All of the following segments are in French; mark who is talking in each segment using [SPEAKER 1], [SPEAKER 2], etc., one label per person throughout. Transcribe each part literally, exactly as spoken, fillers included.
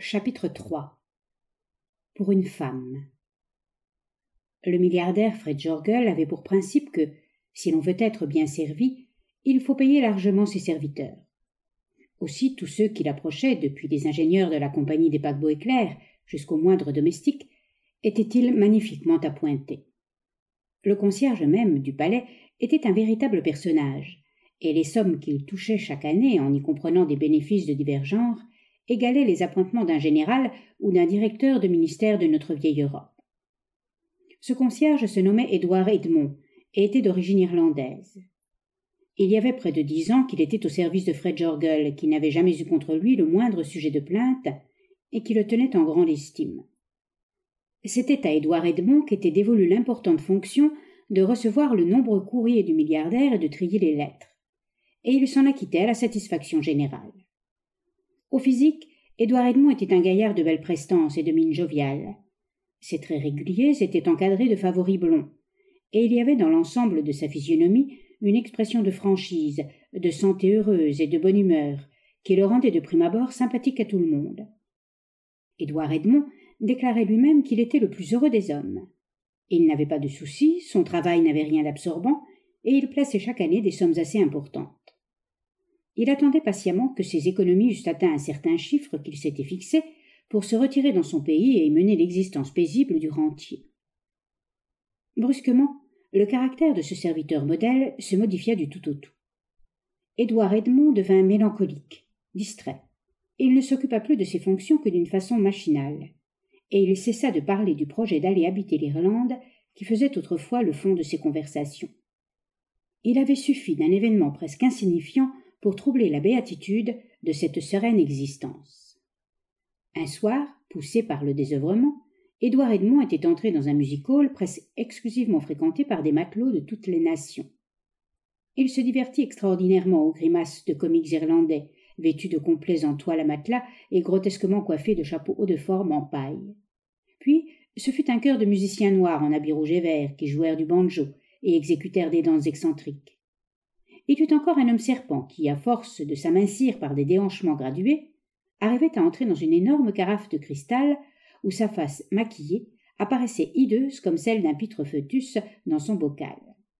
[SPEAKER 1] Chapitre trois. Pour une femme. Le milliardaire Fred Jorgel avait pour principe que, si l'on veut être bien servi, il faut payer largement ses serviteurs. Aussi tous ceux qui l'approchaient, depuis les ingénieurs de la compagnie des paquebots éclairs jusqu'aux moindres domestiques, étaient-ils magnifiquement appointés. Le concierge même du palais était un véritable personnage, et les sommes qu'il touchait chaque année en y comprenant des bénéfices de divers genres égalaient les appointements d'un général ou d'un directeur de ministère de notre vieille Europe. Ce concierge se nommait Édouard Edmond et était d'origine irlandaise. Il y avait près de dix ans qu'il était au service de Fred Jorgel, qui n'avait jamais eu contre lui le moindre sujet de plainte et qui le tenait en grande estime. C'était à Édouard Edmond qu'était dévolue l'importante fonction de recevoir le nombreux courriers du milliardaire et de trier les lettres, et il s'en acquittait à la satisfaction générale. Au physique, Édouard Edmond était un gaillard de belle prestance et de mine joviale. Ses traits réguliers étaient encadrés de favoris blonds, et il y avait dans l'ensemble de sa physionomie une expression de franchise, de santé heureuse et de bonne humeur, qui le rendait de prime abord sympathique à tout le monde. Édouard Edmond déclarait lui-même qu'il était le plus heureux des hommes. Il n'avait pas de soucis, son travail n'avait rien d'absorbant, et il plaçait chaque année des sommes assez importantes. Il attendait patiemment que ses économies eussent atteint un certain chiffre qu'il s'était fixé pour se retirer dans son pays et y mener l'existence paisible du rentier. Brusquement, le caractère de ce serviteur modèle se modifia du tout au tout. Édouard Edmond devint mélancolique, distrait, et il ne s'occupa plus de ses fonctions que d'une façon machinale, et il cessa de parler du projet d'aller habiter l'Irlande qui faisait autrefois le fond de ses conversations. Il avait suffi d'un événement presque insignifiant pour troubler la béatitude de cette sereine existence. Un soir, poussé par le désœuvrement, Édouard Edmond était entré dans un music-hall presque exclusivement fréquenté par des matelots de toutes les nations. Il se divertit extraordinairement aux grimaces de comiques irlandais, vêtus de complets en toile à matelas et grotesquement coiffés de chapeaux hauts de forme en paille. Puis, ce fut un chœur de musiciens noirs en habits rouges et verts qui jouèrent du banjo et exécutèrent des danses excentriques. Il y eut encore un homme serpent qui, à force de s'amincir par des déhanchements gradués, arrivait à entrer dans une énorme carafe de cristal où sa face maquillée apparaissait hideuse comme celle d'un pitre foetus dans son bocal.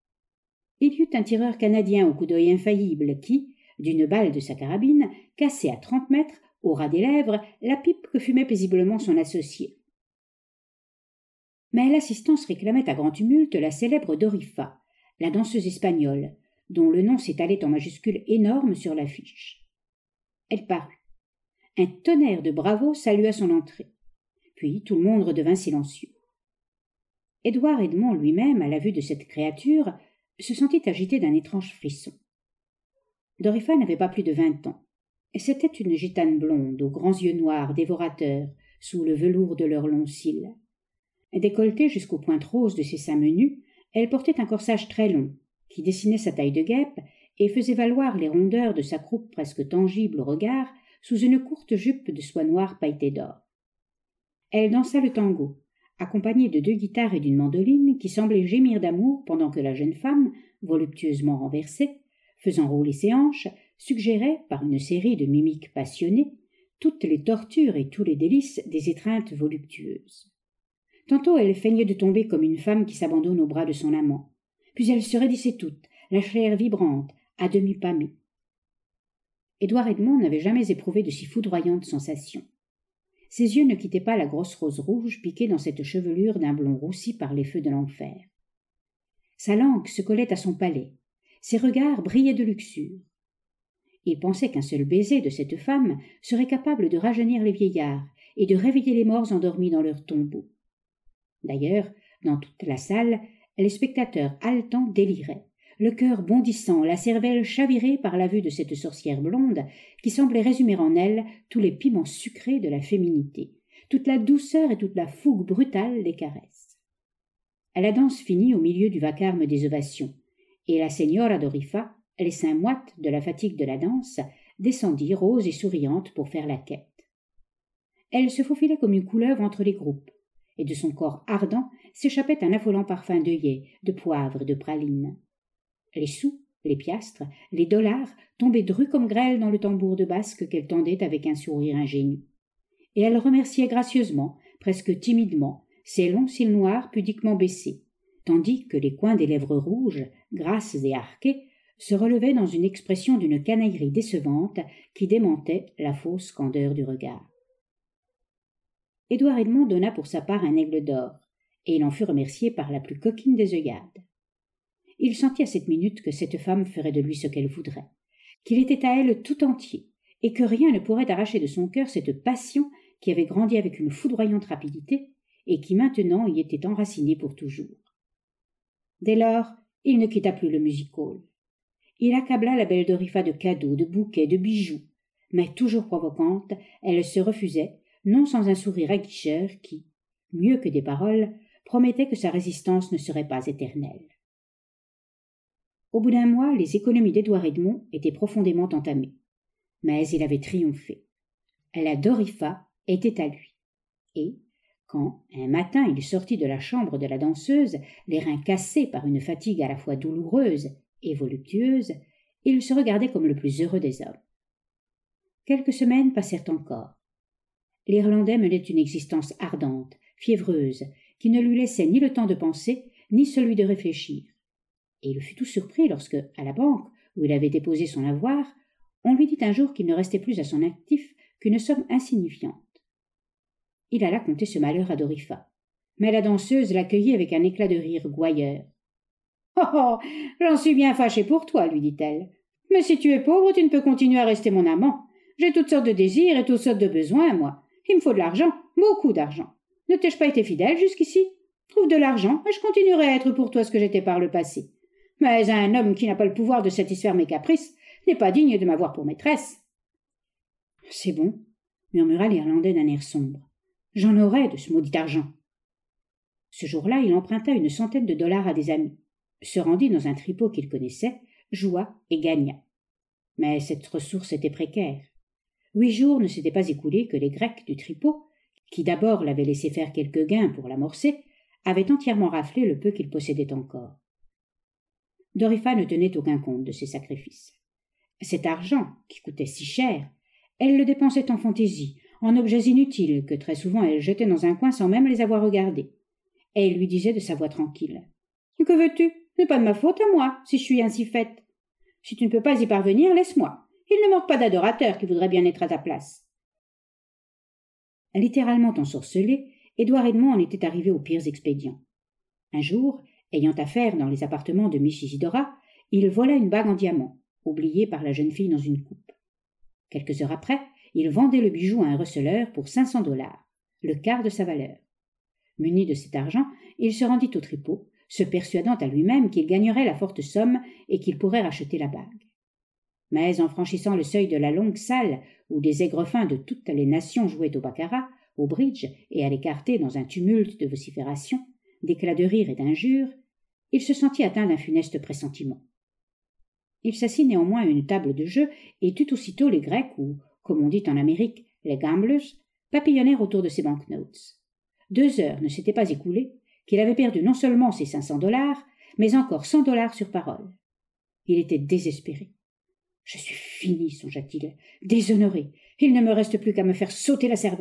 [SPEAKER 1] Il y eut un tireur canadien au coup d'œil infaillible qui, d'une balle de sa carabine, cassait à trente mètres, au ras des lèvres, la pipe que fumait paisiblement son associé. Mais l'assistance réclamait à grand tumulte la célèbre Dorifa, la danseuse espagnole, dont le nom s'étalait en majuscules énormes sur l'affiche. Elle parut. Un tonnerre de bravos salua son entrée. Puis tout le monde redevint silencieux. Édouard Edmond lui-même, à la vue de cette créature, se sentit agité d'un étrange frisson. Dorifa n'avait pas plus de vingt ans. C'était une gitane blonde, aux grands yeux noirs, dévorateurs, sous le velours de leurs longs cils. Décolletée jusqu'aux pointes roses de ses seins menus, elle portait un corsage très long, qui dessinait sa taille de guêpe et faisait valoir les rondeurs de sa croupe presque tangible au regard sous une courte jupe de soie noire pailletée d'or. Elle dansa le tango, accompagnée de deux guitares et d'une mandoline qui semblaient gémir d'amour pendant que la jeune femme, voluptueusement renversée, faisant rouler ses hanches, suggérait, par une série de mimiques passionnées, toutes les tortures et tous les délices des étreintes voluptueuses. Tantôt elle feignait de tomber comme une femme qui s'abandonne aux bras de son amant, puis elle se raidissait toute, la chair vibrante, à demi pâmée. Édouard Edmond n'avait jamais éprouvé de si foudroyantes sensations. Ses yeux ne quittaient pas la grosse rose rouge piquée dans cette chevelure d'un blond roussi par les feux de l'enfer. Sa langue se collait à son palais, ses regards brillaient de luxure. Il pensait qu'un seul baiser de cette femme serait capable de rajeunir les vieillards et de réveiller les morts endormis dans leur tombeau. D'ailleurs, dans toute la salle, les spectateurs haletants déliraient, le cœur bondissant, la cervelle chavirée par la vue de cette sorcière blonde qui semblait résumer en elle tous les piments sucrés de la féminité, toute la douceur et toute la fougue brutale des caresses. La danse finit au milieu du vacarme des ovations, et la señora Dorifa, les seins moites de la fatigue de la danse, descendit rose et souriante pour faire la quête. Elle se faufilait comme une couleuvre entre les groupes, et de son corps ardent s'échappait un affolant parfum d'œillets, de poivre et de pralines. Les sous, les piastres, les dollars tombaient drus comme grêle dans le tambour de basque qu'elle tendait avec un sourire ingénu. et elle remerciait gracieusement, presque timidement, ses longs cils noirs pudiquement baissés, tandis que les coins des lèvres rouges, grasses et arquées, se relevaient dans une expression d'une canaillerie décevante qui démentait la fausse candeur du regard. Édouard Edmond donna pour sa part un aigle d'or, et il en fut remercié par la plus coquine des œillades. Il sentit à cette minute que cette femme ferait de lui ce qu'elle voudrait, qu'il était à elle tout entier, et que rien ne pourrait arracher de son cœur cette passion qui avait grandi avec une foudroyante rapidité et qui maintenant y était enracinée pour toujours. Dès lors, il ne quitta plus le music-hall. Il accabla la belle Doriffa de cadeaux, de bouquets, de bijoux, mais toujours provocante, elle se refusait, non sans un sourire aguicheur qui, mieux que des paroles, promettait que sa résistance ne serait pas éternelle. Au bout d'un mois, les économies d'Édouard Edmond étaient profondément entamées. Mais il avait triomphé. La Doriffa était à lui. Et, quand, un matin, il sortit de la chambre de la danseuse, les reins cassés par une fatigue à la fois douloureuse et voluptueuse, il se regardait comme le plus heureux des hommes. Quelques semaines passèrent encore. L'Irlandais menait une existence ardente, fiévreuse, qui ne lui laissait ni le temps de penser, ni celui de réfléchir. Et il fut tout surpris lorsque, à la banque, où il avait déposé son avoir, on lui dit un jour qu'il ne restait plus à son actif qu'une somme insignifiante. Il alla conter ce malheur à Doriffa, mais la danseuse l'accueillit avec un éclat de rire gouailleur. « Oh, oh, j'en suis bien fâchée pour toi, lui dit-elle. Mais si tu es pauvre, tu ne peux continuer à rester mon amant. J'ai toutes sortes de désirs et toutes sortes de besoins, moi. Il me faut de l'argent, beaucoup d'argent. Ne t'ai-je pas été fidèle jusqu'ici? Trouve de l'argent et je continuerai à être pour toi ce que j'étais par le passé. Mais un homme qui n'a pas le pouvoir de satisfaire mes caprices n'est pas digne de m'avoir pour maîtresse. » « C'est bon, » murmura l'Irlandais d'un air sombre. « J'en aurai de ce maudit argent. » Ce jour-là, il emprunta une centaine de dollars à des amis, se rendit dans un tripot qu'il connaissait, joua et gagna. Mais cette ressource était précaire. Huit jours ne s'étaient pas écoulés que les Grecs du tripot, qui d'abord l'avaient laissé faire quelques gains pour l'amorcer, avaient entièrement raflé le peu qu'il possédait encore. Doriffa ne tenait aucun compte de ses sacrifices. Cet argent, qui coûtait si cher, elle le dépensait en fantaisie, en objets inutiles que très souvent elle jetait dans un coin sans même les avoir regardés. Et il lui disait de sa voix tranquille. « Que veux-tu? Ce n'est pas de ma faute à moi, si je suis ainsi faite. Si tu ne peux pas y parvenir, laisse-moi. Il ne manque pas d'adorateurs qui voudraient bien être à ta place. » Littéralement ensorcelé, Édouard Edmond en était arrivé aux pires expédients. Un jour, ayant affaire dans les appartements de Miss Isidora, il vola une bague en diamant, oubliée par la jeune fille dans une coupe. Quelques heures après, il vendait le bijou à un receleur pour cinq cents dollars, le quart de sa valeur. Muni de cet argent, il se rendit au tripot, se persuadant à lui-même qu'il gagnerait la forte somme et qu'il pourrait racheter la bague. Mais en franchissant le seuil de la longue salle où des aigrefins de toutes les nations jouaient au baccarat, au bridge et à l'écarté dans un tumulte de vociférations, d'éclats de rire et d'injures, il se sentit atteint d'un funeste pressentiment. Il s'assit néanmoins à une table de jeu et tut aussitôt les Grecs ou, comme on dit en Amérique, les gamblers, papillonnèrent autour de ses banknotes. Deux heures ne s'étaient pas écoulées qu'il avait perdu non seulement ses cinq cents dollars, mais encore cent dollars sur parole. Il était désespéré. « Je suis fini, songea-t-il, déshonoré. Il ne me reste plus qu'à me faire sauter la cervelle. »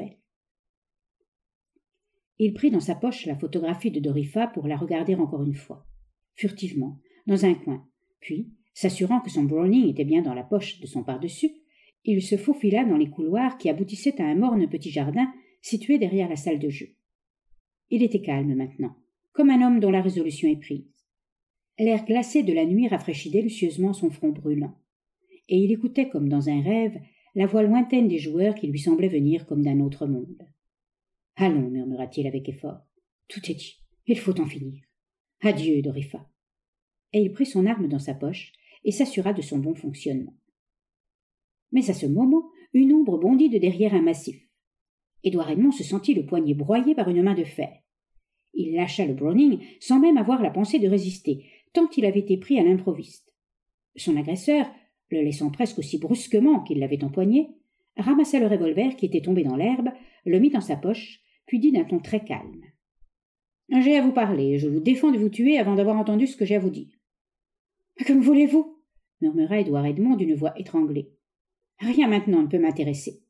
[SPEAKER 1] Il prit dans sa poche la photographie de Doriffa pour la regarder encore une fois, furtivement, dans un coin, puis, s'assurant que son Browning était bien dans la poche de son par-dessus, il se faufila dans les couloirs qui aboutissaient à un morne petit jardin situé derrière la salle de jeu. Il était calme maintenant, comme un homme dont la résolution est prise. L'air glacé de la nuit rafraîchit délicieusement son front brûlant, et il écoutait comme dans un rêve la voix lointaine des joueurs qui lui semblaient venir comme d'un autre monde. « Allons, murmura-t-il avec effort, tout est dit, il faut en finir. Adieu, Doriffa. » Et il prit son arme dans sa poche et s'assura de son bon fonctionnement. Mais à ce moment, une ombre bondit de derrière un massif. Édouard Edmond se sentit le poignet broyé par une main de fer. Il lâcha le Browning sans même avoir la pensée de résister, tant il avait été pris à l'improviste. Son agresseur, le laissant presque aussi brusquement qu'il l'avait empoigné, ramassa le revolver qui était tombé dans l'herbe, le mit dans sa poche, puis dit d'un ton très calme. « J'ai à vous parler, je vous défends de vous tuer avant d'avoir entendu ce que j'ai à vous dire. »« Que me voulez-vous » murmura Édouard Edmond d'une voix étranglée. « Rien maintenant ne peut m'intéresser. »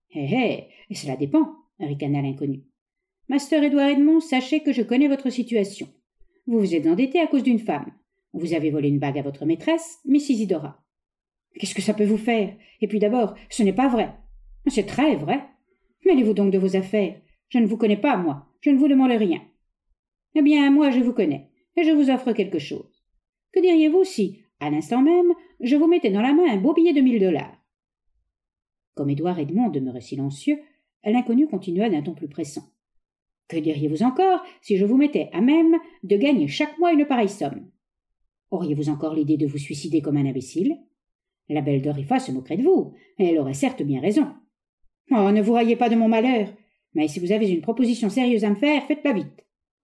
[SPEAKER 1] Hé hé, et cela dépend, ricana l'inconnu. Master Édouard Edmond, sachez que je connais votre situation. Vous vous êtes endetté à cause d'une femme. Vous avez volé une bague à votre maîtresse, Miss Isidora. Qu'est-ce que ça peut vous faire? Et puis d'abord, ce n'est pas vrai. C'est très vrai. Mêlez-vous donc de vos affaires. Je ne vous connais pas, moi. Je ne vous demande rien. Eh bien, moi, je vous connais, et je vous offre quelque chose. Que diriez-vous si, à l'instant même, je vous mettais dans la main un beau billet de mille dollars? Comme Édouard Edmond demeurait silencieux, l'inconnu continua d'un ton plus pressant. Que diriez-vous encore si je vous mettais à même de gagner chaque mois une pareille somme? Auriez-vous encore l'idée de vous suicider comme un imbécile? La belle Dorifa se moquerait de vous, et elle aurait certes bien raison. Oh, ne vous raillez pas de mon malheur, mais si vous avez une proposition sérieuse à me faire, faites-la vite.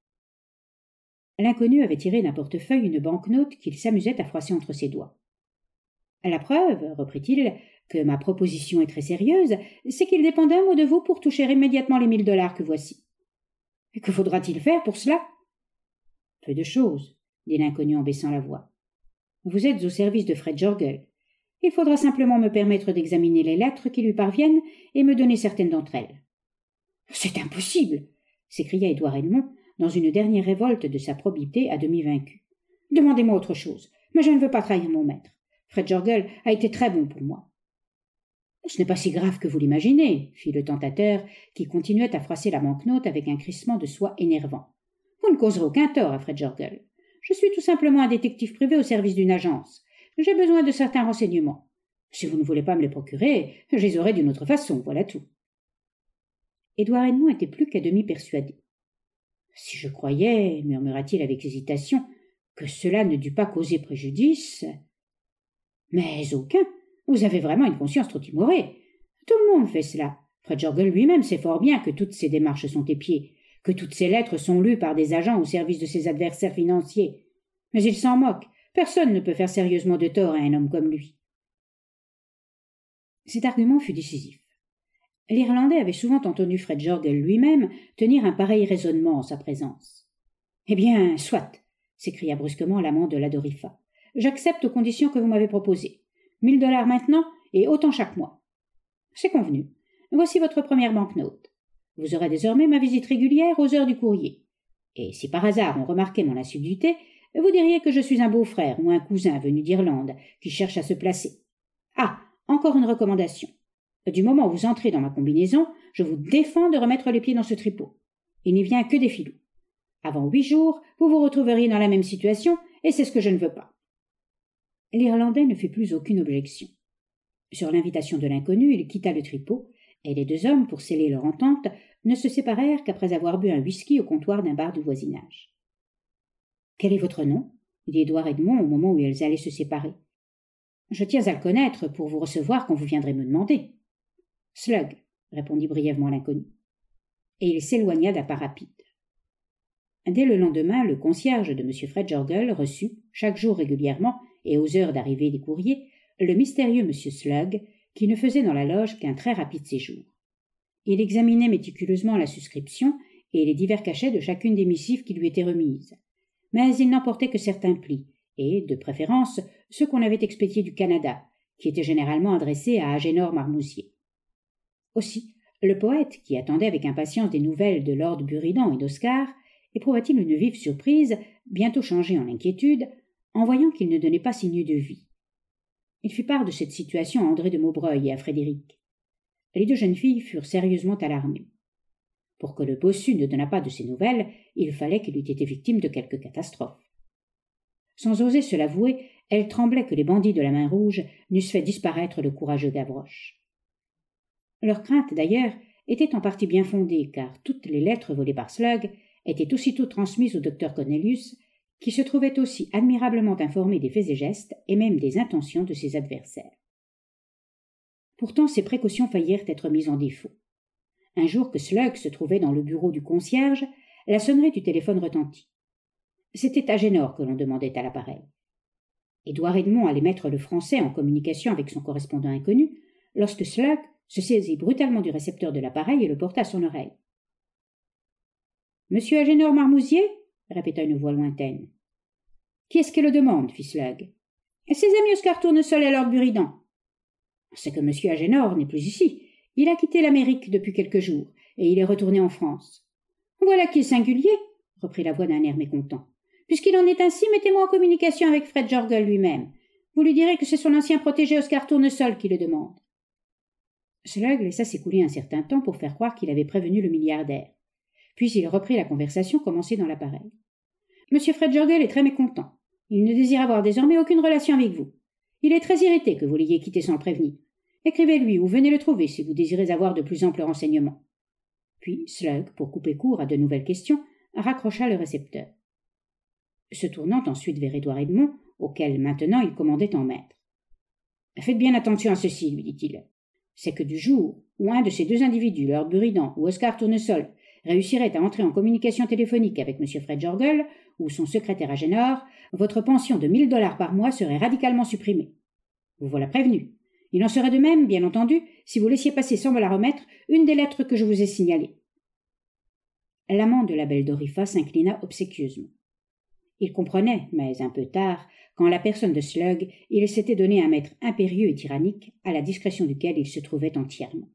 [SPEAKER 1] L'inconnu avait tiré d'un portefeuille une banquenote qu'il s'amusait à froisser entre ses doigts. La preuve, reprit-il, que ma proposition est très sérieuse, c'est qu'il dépend d'un mot de vous pour toucher immédiatement les mille dollars que voici. Et que faudra-t-il faire pour cela? Peu de choses, dit l'inconnu en baissant la voix. Vous êtes au service de Fred Jorgel. Il faudra simplement me permettre d'examiner les lettres qui lui parviennent et me donner certaines d'entre elles. C'est impossible, s'écria Édouard Edmond, dans une dernière révolte de sa probité à demi vaincue. Demandez-moi autre chose, mais je ne veux pas trahir mon maître. Fred Jorgel a été très bon pour moi. Ce n'est pas si grave que vous l'imaginez, fit le tentateur, qui continuait à froisser la banquenote avec un crissement de soie énervant. Vous ne causerez aucun tort à Fred Jorgel. Je suis tout simplement un détective privé au service d'une agence. J'ai besoin de certains renseignements. Si vous ne voulez pas me les procurer, je les aurai d'une autre façon, voilà tout. Édouard Edmond était plus qu'à demi persuadé. Si je croyais, murmura-t-il avec hésitation, que cela ne dût pas causer préjudice. Mais aucun. Vous avez vraiment une conscience trop timorée. Tout le monde fait cela. Fred Jorgel lui-même sait fort bien que toutes ces démarches sont épiées, que toutes ces lettres sont lues par des agents au service de ses adversaires financiers. Mais il s'en moque. Personne ne peut faire sérieusement de tort à un homme comme lui. Cet argument fut décisif. L'Irlandais avait souvent entendu Fred Jorgel lui-même tenir un pareil raisonnement en sa présence. « Eh bien, soit !» s'écria brusquement l'amant de la Dorifa. « J'accepte aux conditions que vous m'avez proposées. Mille dollars maintenant et autant chaque mois. »« C'est convenu. Voici votre première banquenote. Vous aurez désormais ma visite régulière aux heures du courrier. Et si par hasard on remarquait mon assiduité, vous diriez que je suis un beau-frère ou un cousin venu d'Irlande qui cherche à se placer. Ah, encore une recommandation. Du moment où vous entrez dans ma combinaison, je vous défends de remettre les pieds dans ce tripot. Il n'y vient que des filous. Avant huit jours, vous vous retrouveriez dans la même situation, et c'est ce que je ne veux pas. » L'Irlandais ne fit plus aucune objection. Sur l'invitation de l'inconnu, il quitta le tripot, et les deux hommes, pour sceller leur entente, ne se séparèrent qu'après avoir bu un whisky au comptoir d'un bar du voisinage. « Quel est votre nom » dit Édouard Edmond au moment où ils allaient se séparer. « Je tiens à le connaître pour vous recevoir quand vous viendrez me demander. »« Slug, » répondit brièvement l'inconnu. Et il s'éloigna d'un pas rapide. Dès le lendemain, le concierge de M. Fred Jorgel reçut, chaque jour régulièrement, et aux heures d'arrivée des courriers, le mystérieux M. Slug, qui ne faisait dans la loge qu'un très rapide séjour. Il examinait méticuleusement la suscription et les divers cachets de chacune des missives qui lui étaient remises. Mais il n'emportait que certains plis, et, de préférence, ceux qu'on avait expédiés du Canada, qui étaient généralement adressés à Agénor Marmousier. Aussi, le poète, qui attendait avec impatience des nouvelles de Lord Buridan et d'Oscar, éprouva-t-il une vive surprise, bientôt changée en inquiétude, en voyant qu'il ne donnait pas signe de vie. Il fit part de cette situation à André de Maubreuil et à Frédéric. Les deux jeunes filles furent sérieusement alarmées. Pour que le bossu ne donnât pas de ses nouvelles, il fallait qu'il eût été victime de quelque catastrophe. Sans oser se l'avouer, elle tremblait que les bandits de la main rouge n'eussent fait disparaître le courageux Gavroche. Leur crainte, d'ailleurs, était en partie bien fondée, car toutes les lettres volées par Slug étaient aussitôt transmises au docteur Cornelius, qui se trouvait aussi admirablement informé des faits et gestes, et même des intentions de ses adversaires. Pourtant, ces précautions faillirent être mises en défaut. Un jour que Slug se trouvait dans le bureau du concierge, la sonnerie du téléphone retentit. C'était Agénor que l'on demandait à l'appareil. Édouard Edmond allait mettre le Français en communication avec son correspondant inconnu, lorsque Slug se saisit brutalement du récepteur de l'appareil et le porta à son oreille. « Monsieur Agénor Marmousier » répéta une voix lointaine. « Qui est-ce qui le demande » fit Slug. « Ses amis Oscar Tournesol et Lord Buridan. »« C'est que monsieur Agénor n'est plus ici. Il a quitté l'Amérique depuis quelques jours, et il est retourné en France. Voilà qui est singulier, reprit la voix d'un air mécontent. Puisqu'il en est ainsi, mettez-moi en communication avec Fred Jorgel lui-même. Vous lui direz que c'est son ancien protégé Oscar Tournesol qui le demande. Slug laissa s'écouler un certain temps pour faire croire qu'il avait prévenu le milliardaire. Puis il reprit la conversation commencée dans l'appareil. Monsieur Fred Jorgel est très mécontent. Il ne désire avoir désormais aucune relation avec vous. Il est très irrité que vous l'ayez quitté sans le prévenir. Écrivez-lui ou venez le trouver si vous désirez avoir de plus amples renseignements. Puis Slug, pour couper court à de nouvelles questions, raccrocha le récepteur. Se tournant ensuite vers Édouard Edmond, auquel maintenant il commandait en maître. « Faites bien attention à ceci, lui dit-il. C'est que du jour où un de ces deux individus, Lord Buridan ou Oscar Tournesol, réussirait à entrer en communication téléphonique avec M. Fred Jorgel ou son secrétaire Agénor, votre pension de mille dollars par mois serait radicalement supprimée. Vous voilà prévenu. Il en serait de même, bien entendu, si vous laissiez passer sans me la remettre une des lettres que je vous ai signalées. » L'amant de la belle D'Orifa s'inclina obséquieusement. Il comprenait, mais un peu tard, qu'en la personne de Slug, il s'était donné un maître impérieux et tyrannique, à la discrétion duquel il se trouvait entièrement.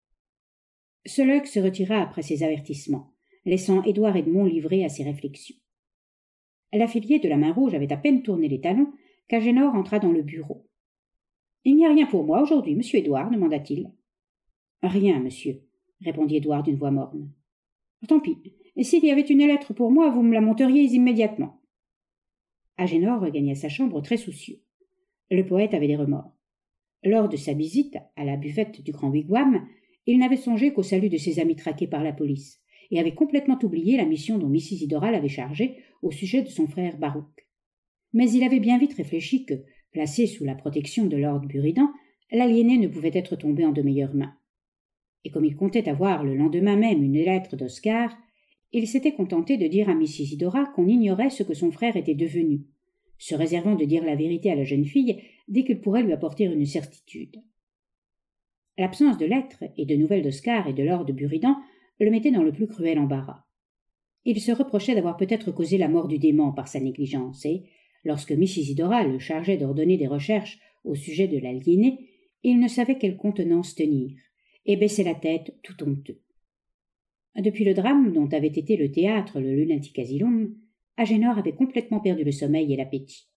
[SPEAKER 1] Slug se retira après ces avertissements, laissant Édouard Edmond livré à ses réflexions. L'affilié de la main rouge avait à peine tourné les talons qu'Agénor entra dans le bureau. « Il n'y a rien pour moi aujourd'hui, monsieur Édouard, demanda-t-il. « Rien, monsieur, répondit Édouard d'une voix morne. « Tant pis, et s'il y avait une lettre pour moi, vous me la monteriez immédiatement. » Agénor regagna sa chambre très soucieux. Le poète avait des remords. Lors de sa visite à la buvette du grand wigwam, il n'avait songé qu'au salut de ses amis traqués par la police, et avait complètement oublié la mission dont Missis Idorat l'avait chargé au sujet de son frère Baruch. Mais il avait bien vite réfléchi que, placé sous la protection de Lord Buridan, l'aliéné ne pouvait être tombé en de meilleures mains. Et comme il comptait avoir le lendemain même une lettre d'Oscar, il s'était contenté de dire à Missis Idorat qu'on ignorait ce que son frère était devenu, se réservant de dire la vérité à la jeune fille dès qu'il pourrait lui apporter une certitude. L'absence de lettres et de nouvelles d'Oscar et de Lord Buridan le mettait dans le plus cruel embarras. Il se reprochait d'avoir peut-être causé la mort du dément par sa négligence, et, lorsque Missis Idorat le chargeait d'ordonner des recherches au sujet de l'aliéné, il ne savait quelle contenance tenir, et baissait la tête tout honteux. Depuis le drame dont avait été le théâtre le Lunatic Asylum, Agénor avait complètement perdu le sommeil et l'appétit.